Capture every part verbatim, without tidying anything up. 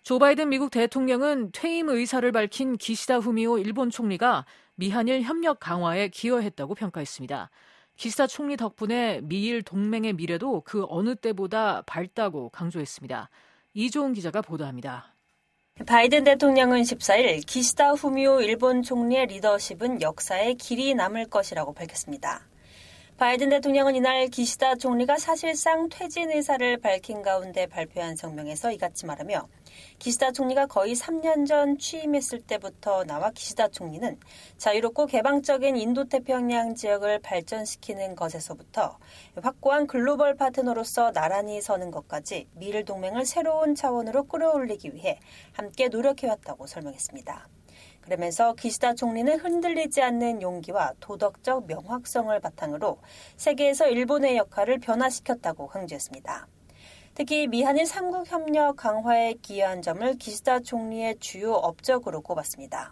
조 바이든 미국 대통령은 퇴임 의사를 밝힌 기시다 후미오 일본 총리가 미한일 협력 강화에 기여했다고 평가했습니다. 기시다 총리 덕분에 미일 동맹의 미래도 그 어느 때보다 밝다고 강조했습니다. 이조은 기자가 보도합니다. 바이든 대통령은 십사일 기시다 후미오 일본 총리의 리더십은 역사에 길이 남을 것이라고 밝혔습니다. 바이든 대통령은 이날 기시다 총리가 사실상 퇴진 의사를 밝힌 가운데 발표한 성명에서 이같이 말하며 기시다 총리가 거의 삼 년 전 취임했을 때부터 나와 기시다 총리는 자유롭고 개방적인 인도태평양 지역을 발전시키는 것에서부터 확고한 글로벌 파트너로서 나란히 서는 것까지 미일 동맹을 새로운 차원으로 끌어올리기 위해 함께 노력해왔다고 설명했습니다. 그러면서 기시다 총리는 흔들리지 않는 용기와 도덕적 명확성을 바탕으로 세계에서 일본의 역할을 변화시켰다고 강조했습니다. 특히 미한일 삼국 협력 강화에 기여한 점을 기시다 총리의 주요 업적으로 꼽았습니다.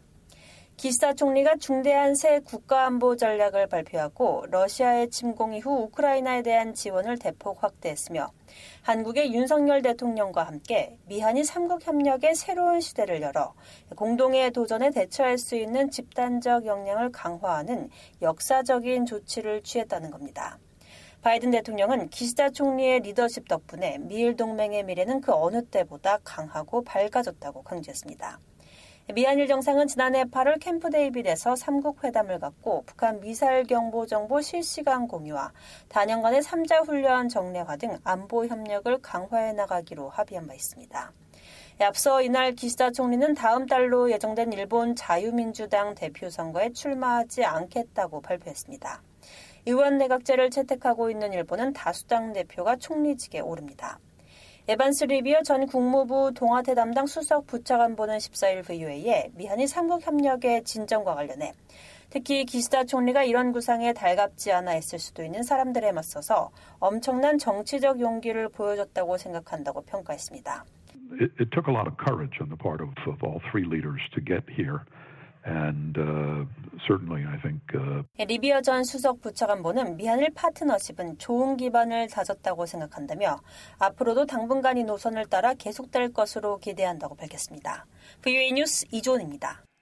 기시다 총리가 중대한 새 국가안보 전략을 발표하고 러시아의 침공 이후 우크라이나에 대한 지원을 대폭 확대했으며 한국의 윤석열 대통령과 함께 미한일 삼국 협력의 새로운 시대를 열어 공동의 도전에 대처할 수 있는 집단적 역량을 강화하는 역사적인 조치를 취했다는 겁니다. 바이든 대통령은 기시다 총리의 리더십 덕분에 미일 동맹의 미래는 그 어느 때보다 강하고 밝아졌다고 강조했습니다. 미한일 정상은 지난해 팔월 캠프 데이빗에서 삼국 회담을 갖고 북한 미사일 경보 정보 실시간 공유와 단연간의 삼자 훈련 정례화 등 안보 협력을 강화해 나가기로 합의한 바 있습니다. 앞서 이날 기시다 총리는 다음 달로 예정된 일본 자유민주당 대표 선거에 출마하지 않겠다고 발표했습니다. 의원 내각제를 채택하고 있는 일본은 다수당 대표가 총리직에 오릅니다. 에반스 리비어 전 국무부 동아태 담당 수석 부차관보는 십사일 브이오에이에 미한일 삼국 협력의 진전과 관련해 특히 기시다 총리가 이런 구상에 달갑지 않아 있을 수도 있는 사람들에 맞서서 엄청난 정치적 용기를 보여줬다고 생각한다고 평가했습니다. It, it took a lot of courage on the part of, of all three leaders to get here. And uh, certainly, I think. Uh... 리비어 전 수석 부차관보는 미한일 파트너십은 좋은 기반을 다졌다고 생각한다며 앞으로도 당분간 이 노선을 따라 계속될 것으로 기대한다고 밝혔습니다. 브이오에이 뉴스 이조은입니다.